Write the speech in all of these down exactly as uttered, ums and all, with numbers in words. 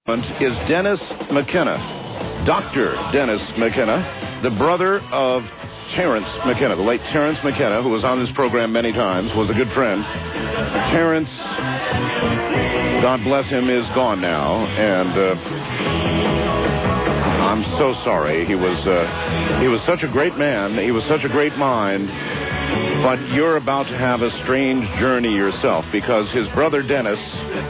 is Dennis McKenna, Doctor Dennis McKenna, the brother of Terence McKenna, the late Terence McKenna, who was on this program many times, was a good friend. Terence, God bless him, is gone now, and uh, I'm so sorry. He was uh, he was such a great man. He was such a great mind. But you're about to have a strange journey yourself, because his brother Dennis,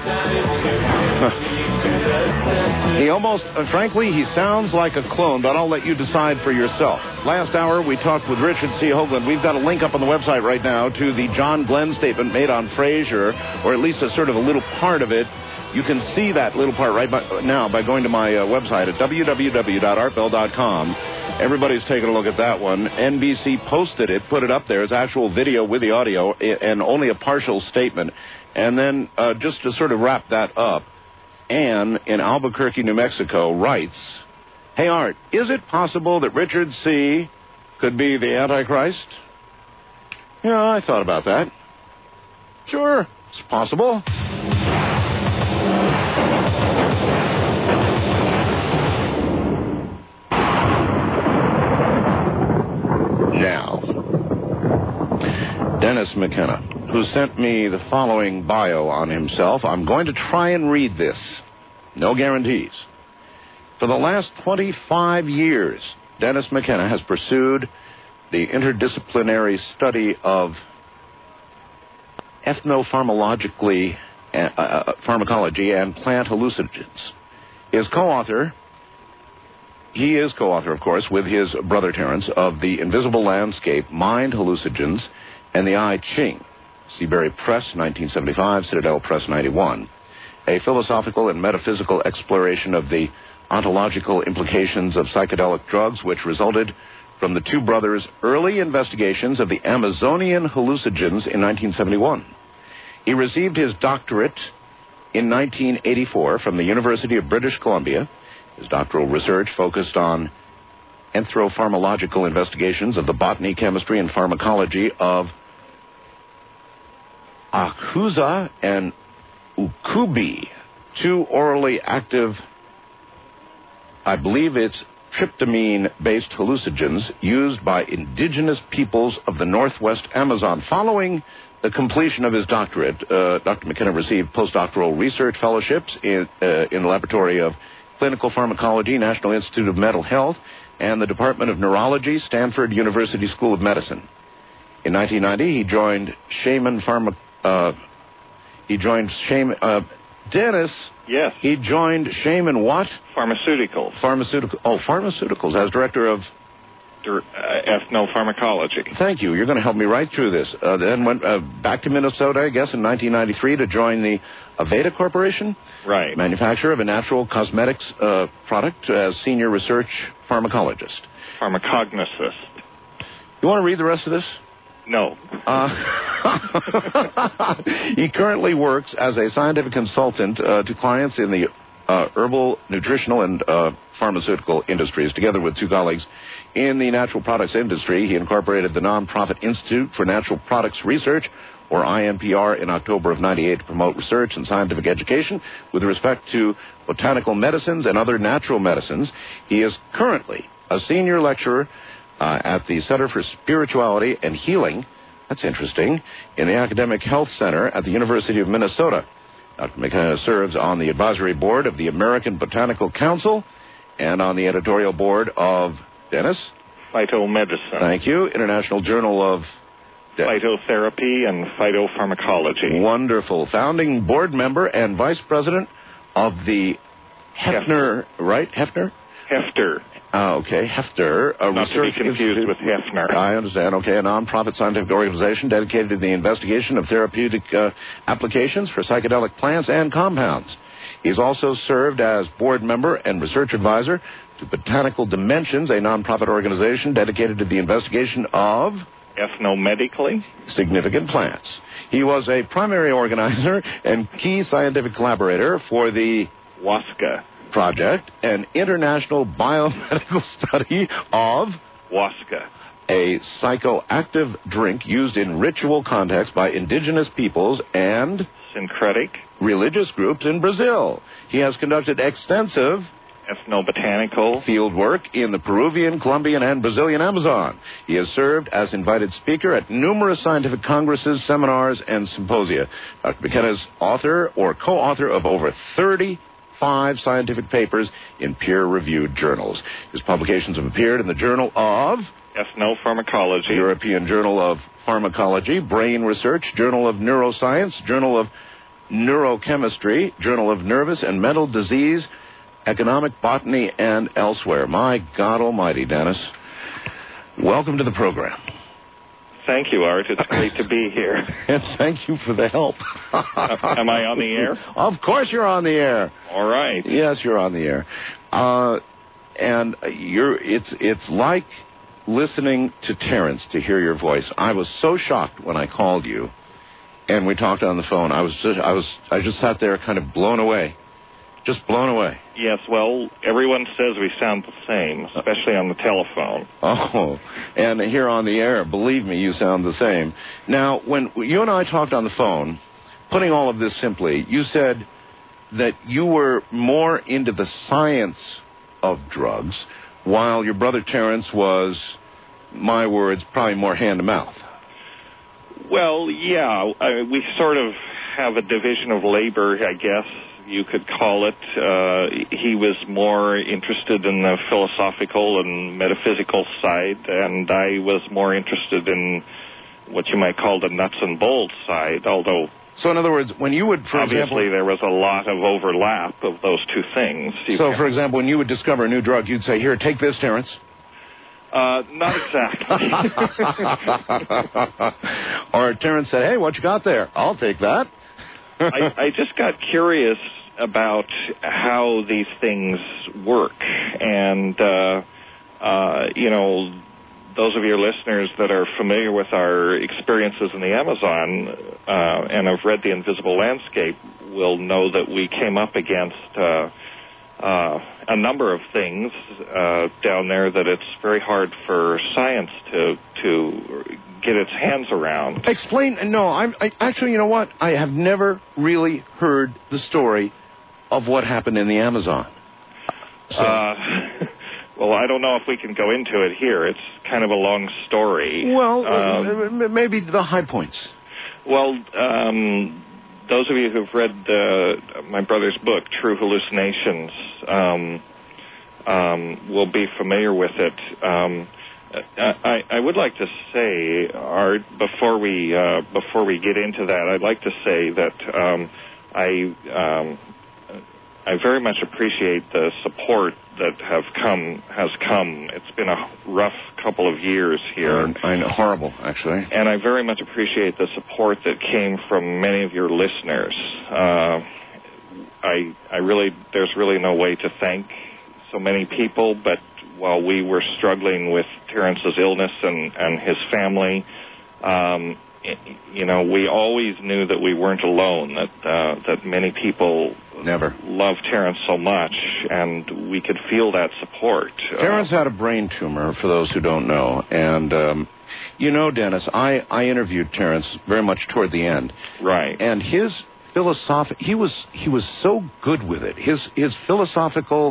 he almost, uh, frankly, he sounds like a clone, but I'll let you decide for yourself. Last hour, we talked with Richard C. Hoagland. We've got a link up on the website right now to the John Glenn statement made on Frazier, or at least a sort of a little part of it. You can see that little part right by, now by going to my uh, website at w w w dot art bell dot com. Everybody's taking a look at that one. N B C posted it, put it up there. It's actual video with the audio and only a partial statement. And then uh, just to sort of wrap that up, Ann in Albuquerque, New Mexico writes, "Hey, Art, is it possible that Richard C. could be the Antichrist?" Yeah, I thought about that. Sure, it's possible. Now, Dennis McKenna, who sent me the following bio on himself. I'm going to try and read this. No guarantees. For the last twenty-five years, Dennis McKenna has pursued the interdisciplinary study of ethnopharmacologically, uh, uh, pharmacology and plant hallucinogens. His co-author... He is co-author, of course, with his brother Terence, of The Invisible Landscape, Mind Hallucinogens, and the I Ching. Seabury Press, nineteen seventy-five, Citadel Press, ninety-one. A philosophical and metaphysical exploration of the ontological implications of psychedelic drugs, which resulted from the two brothers' early investigations of the Amazonian hallucinogens in nineteen seventy-one. He received his doctorate in nineteen eighty-four from the University of British Columbia. His doctoral research focused on anthropharmacological investigations of the botany, chemistry, and pharmacology of Ahuza and Ukubi, two orally active, I believe it's tryptamine-based hallucinogens used by indigenous peoples of the northwest Amazon. Following the completion of his doctorate, uh, Doctor McKenna received postdoctoral research fellowships in, uh, in the laboratory of Clinical Pharmacology, National Institute of Mental Health, and the Department of Neurology, Stanford University School of Medicine. In nineteen ninety, he joined Shaman Pharma... Uh, he joined Shaman... Uh, Dennis... Yes. He joined Shaman what? Pharmaceuticals. Pharmaceutical. Oh, pharmaceuticals, as director of... Uh, ethnopharmacology. Thank you. You're going to help me right through this. Uh, then went uh, back to Minnesota, I guess, in nineteen ninety-three to join the Aveda Corporation. Right. Manufacturer of a natural cosmetics uh, product as senior research pharmacologist. Pharmacognosist. You want to read the rest of this? No. Uh, he currently works as a scientific consultant uh, to clients in the uh, herbal, nutritional, and uh, pharmaceutical industries. Together with two colleagues in the natural products industry, he incorporated the nonprofit Institute for Natural Products Research, or I N P R, in October of ninety-eight to promote research and scientific education with respect to botanical medicines and other natural medicines. He is currently a senior lecturer uh, at the Center for Spirituality and Healing, that's interesting, in the Academic Health Center at the University of Minnesota. Doctor McKenna serves on the advisory board of the American Botanical Council and on the editorial board of, Dennis? Phytomedicine. Thank you. International Journal of... Phytotherapy and Phytopharmacology. Wonderful. Founding board member and vice president of the Hefner, Hefner. right? Hefner? Hefter. Uh, okay, Hefter. A Not research to be confused institute. with Hefner. I understand. Okay, a nonprofit scientific organization dedicated to the investigation of therapeutic uh, applications for psychedelic plants and compounds. He's also served as board member and research advisor to Botanical Dimensions, a nonprofit organization dedicated to the investigation of... ethnomedically? Significant plants. He was a primary organizer and key scientific collaborator for the... WASCA. Project, an international biomedical study of... WASCA. A psychoactive drink used in ritual context by indigenous peoples and... Syncretic. religious groups in Brazil. He has conducted extensive ethnobotanical field work in the Peruvian, Colombian, and Brazilian Amazon. He has served as invited speaker at numerous scientific congresses, seminars, and symposia. Doctor McKenna is author or co-author of over thirty-five scientific papers in peer-reviewed journals. His publications have appeared in the Journal of Ethnopharmacology, European Journal of Pharmacology, Brain Research, Journal of Neuroscience, Journal of Neurochemistry, Journal of Nervous and Mental Disease, Economic Botany, and elsewhere. My God almighty, Dennis. Welcome to the program. Thank you, Art. It's great to be here. And thank you for the help. uh, am I on the air? Of course you're on the air. All right. Yes, you're on the air. Uh, and you're it's it's like listening to Terence to hear your voice. I was so shocked when I called you and we talked on the phone. I was just, I was I just sat there kind of blown away. Just blown away. Yes, well, everyone says we sound the same, especially on the telephone. Oh, and here on the air, believe me, you sound the same. Now, when you and I talked on the phone, putting all of this simply, you said that you were more into the science of drugs, while your brother Terence was, my words, probably more hand-to-mouth. Well, yeah, I, we sort of have a division of labor, I guess you could call it. Uh, he was more interested in the philosophical and metaphysical side, and I was more interested in what you might call the nuts and bolts side, although... So, in other words, when you would, for obviously, example... there was a lot of overlap of those two things. You so, can... for example, when you would discover a new drug, you'd say, here, take this, Terence. Uh, not exactly. Or Terence said, hey, what you got there? I'll take that. I, I just got curious about how these things work. And, uh, uh, you know, those of your listeners that are familiar with our experiences in the Amazon uh, and have read The Invisible Landscape will know that we came up against uh, uh, a number of things uh, down there that it's very hard for science to to get its hands around. Explain. No, I'm I, actually, you know what? I have never really heard the story of what happened in the Amazon. So. Uh, well, I don't know if we can go into it here. It's kind of a long story. Well, um, uh, maybe the high points. Well, um, those of you who've read uh, my brother's book, True Hallucinations, um, um, will be familiar with it. Um, I, I would like to say, Art, before we uh, before we get into that, I'd like to say that um, I um, I very much appreciate the support that have come has come. It's been a rough couple of years here. Uh, I know, horrible, actually. And I very much appreciate the support that came from many of your listeners. Uh, I I really there's really no way to thank so many people, but while we were struggling with Terence's illness and, and his family, um, you know, we always knew that we weren't alone, that uh, that many people never love Terence so much, and we could feel that support. Terence uh, had a brain tumor, for those who don't know, and um, you know, Dennis, I, I interviewed Terence very much toward the end, right? And his philosophic, he was he was so good with it. His his philosophical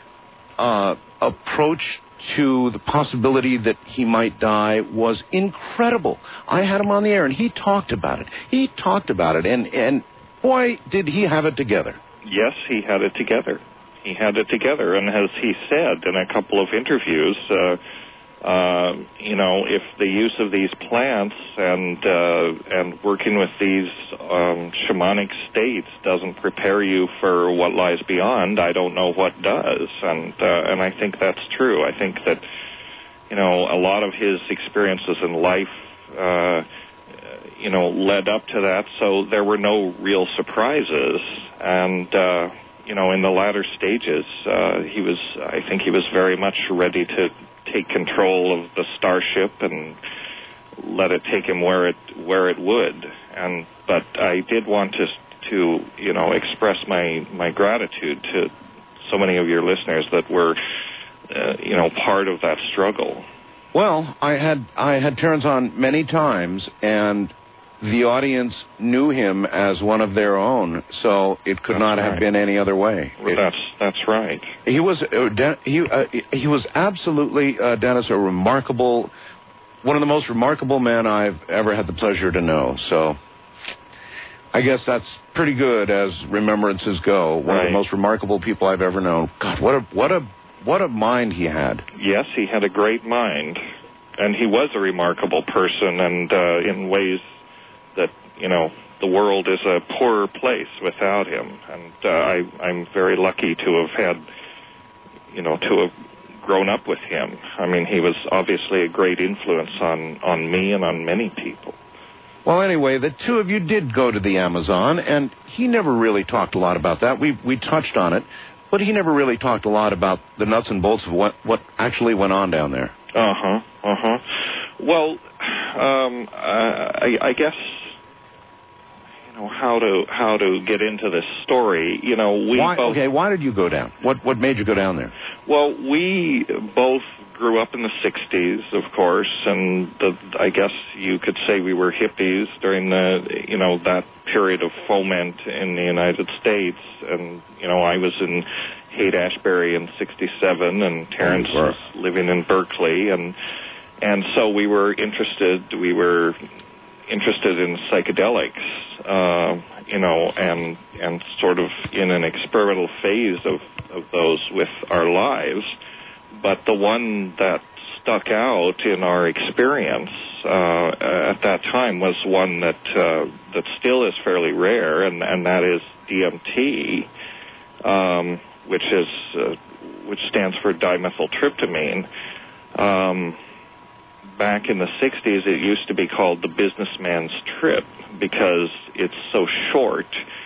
uh, approach to the possibility that he might die was incredible. I had him on the air, and he talked about it. He talked about it, and, and boy, did he have it together. Yes, he had it together. He had it together, and as he said in a couple of interviews, uh, uh, you know, if the use of these plants and uh, and working with these um, shamanic states doesn't prepare you for what lies beyond, I don't know what does. And uh, and I think that's true. I think that, you know, a lot of his experiences in life, uh, you know, led up to that, so there were no real surprises. And uh, you know, in the latter stages, uh, he was, I think, he was very much ready to take control of the starship and let it take him where it where it would. And but I did want to to you know express my my gratitude to so many of your listeners that were uh, you know part of that struggle. Well, I had I had Terence on many times, and the audience knew him as one of their own, so it could that's not right. have been any other way. Well, it, that's that's right. He was uh, De- he uh, he was absolutely, uh, Dennis, a remarkable, one of the most remarkable men I've ever had the pleasure to know. So I guess that's pretty good as remembrances go. One right. of the most remarkable people I've ever known. God, what a what a what a mind he had. Yes, he had a great mind, and he was a remarkable person, and uh, in ways that, you know, the world is a poorer place without him. And uh, I, I'm very lucky to have had, you know, to have grown up with him. I mean, he was obviously a great influence on, on me and on many people. Well, anyway, the two of you did go to the Amazon, and he never really talked a lot about that. We we touched on it, but he never really talked a lot about the nuts and bolts of what, what actually went on down there. Uh-huh, uh-huh. Well, um, I, I guess... how to how to get into this story. You know, we why, both... Okay, why did you go down? What what made you go down there? Well, we both grew up in the sixties, of course, and the, I guess you could say we were hippies during the, you know, that period of foment in the United States. And, you know, I was in Haight-Ashbury in sixty-seven, and Terrence oh, was living in Berkeley, and and so we were interested, we were... interested in psychedelics, uh, you know, and and sort of in an experimental phase of, of those with our lives. But the one that stuck out in our experience uh, at that time was one that uh, that still is fairly rare, and, and that is D M T, um, which is uh, which stands for dimethyltryptamine. Um, Back in the sixties, it used to be called the businessman's trip because it's so short.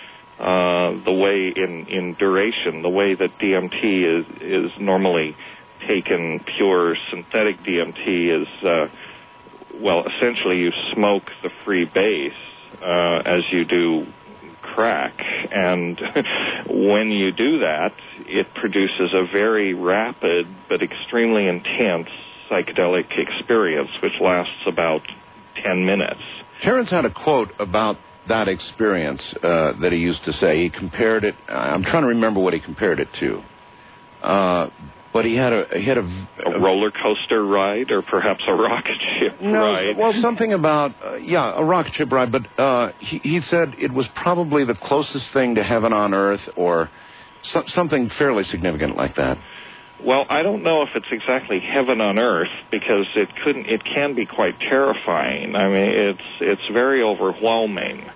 Uh, the way in, in duration, the way that D M T is is normally taken, pure synthetic D M T is, uh, well, essentially you smoke the free base uh, as you do crack, and when you do that, it produces a very rapid but extremely intense psychedelic experience, which lasts about ten minutes. Terrence had a quote about that experience uh, that he used to say. He compared it, I'm trying to remember what he compared it to, uh, but he had a he had a, a, a roller coaster ride, or perhaps a rocket ship no, ride. Well, something about, uh, yeah, a rocket ship ride, but uh, he, he said it was probably the closest thing to heaven on earth, or so, something fairly significant like that. Well, I don't know if it's exactly heaven on earth, because it couldn't. It can be quite terrifying. I mean, it's it's very overwhelming,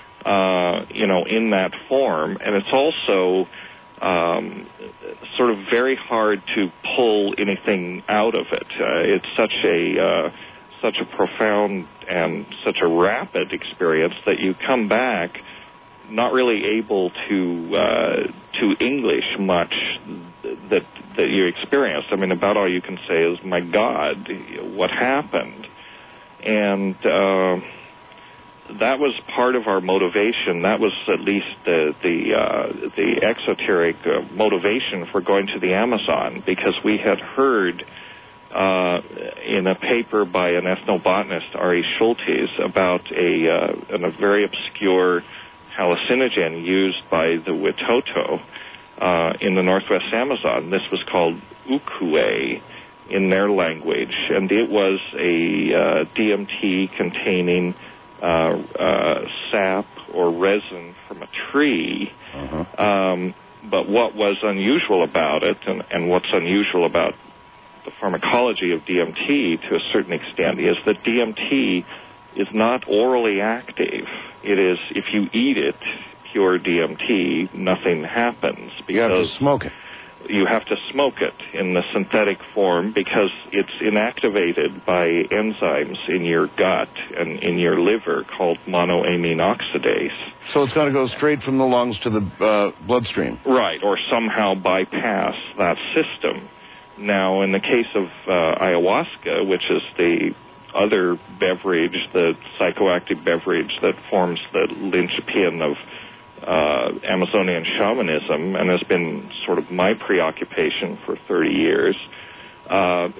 uh, you know, in that form, and it's also um, sort of very hard to pull anything out of it. Uh, it's such a uh, such a profound and such a rapid experience that you come back not really able to uh, to English much that that you experienced. I mean, about all you can say is, "My God, what happened?" And uh, that was part of our motivation. That was at least the the uh, the exoteric uh, motivation for going to the Amazon, because we had heard uh, in a paper by an ethnobotanist, Ari Schultes, about a uh, an, a very obscure hallucinogen used by the Witoto uh, in the Northwest Amazon. This was called ukue in their language, and it was a uh, D M T containing uh, uh, sap or resin from a tree. Uh-huh. Um, but what was unusual about it, and, and what's unusual about the pharmacology of D M T to a certain extent, is that D M T is not orally active. It is, if you eat it, pure D M T, nothing happens. Because you have to smoke it. You have to smoke it in the synthetic form, because it's inactivated by enzymes in your gut and in your liver called monoamine oxidase. So it's got to go straight from the lungs to the uh, bloodstream. Right, or somehow bypass that system. Now, in the case of uh, ayahuasca, which is the other beverage, the psychoactive beverage that forms the linchpin of uh, Amazonian shamanism and has been sort of my preoccupation for thirty years, uh,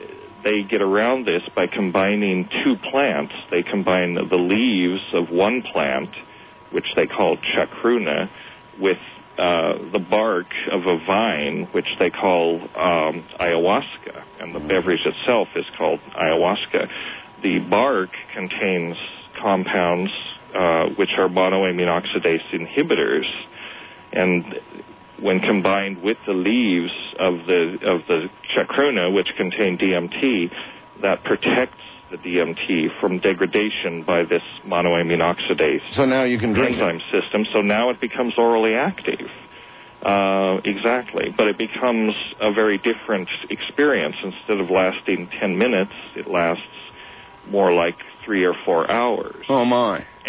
they get around this by combining two plants. They combine the leaves of one plant, which they call chacruna, with uh, the bark of a vine, which they call um, ayahuasca, and the beverage itself is called ayahuasca. The bark contains compounds uh, which are monoamine oxidase inhibitors, and when combined with the leaves of the of the chacruna, which contain D M T, that protects the D M T from degradation by this monoamine oxidase so now you can drink enzyme it. system. So now it becomes orally active. Uh, exactly. But it becomes a very different experience. Instead of lasting ten minutes, it lasts more like three or four hours. Oh, my.